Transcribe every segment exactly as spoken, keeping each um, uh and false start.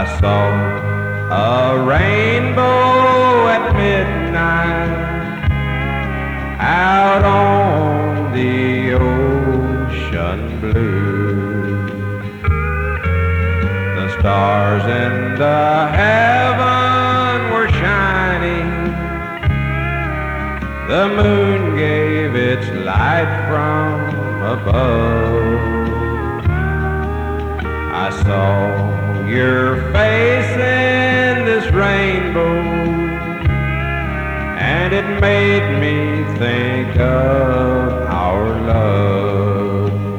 saw a rainbow at midnight out on the ocean blue. The stars in the heaven were shining. The moon gave its light from above. I saw your face in this rainbow, and it made me think of our love.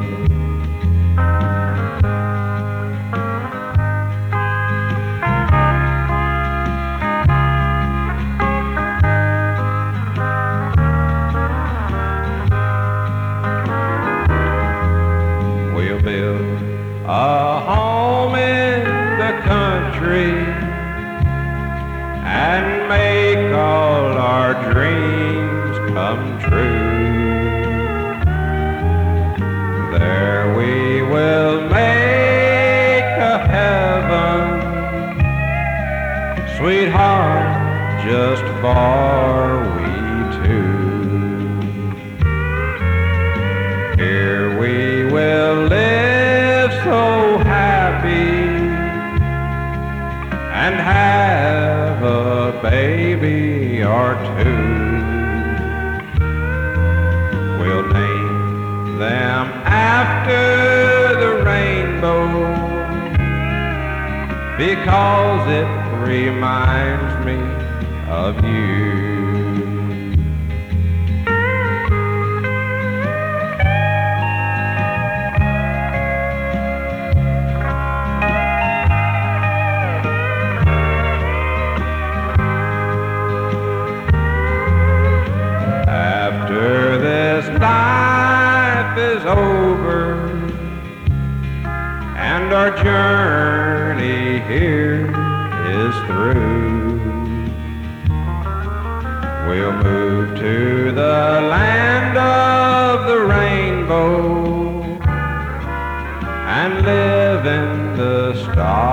We'll build a home in the country and make all our dreams come true. There we will make a heaven, sweetheart, just for we two. Here we will live so happy and have a baby or two. We'll name them after the rainbow, because it reminds me of you. After this life is over and our journey here is through, we'll move to the land of the rainbow and live in the stars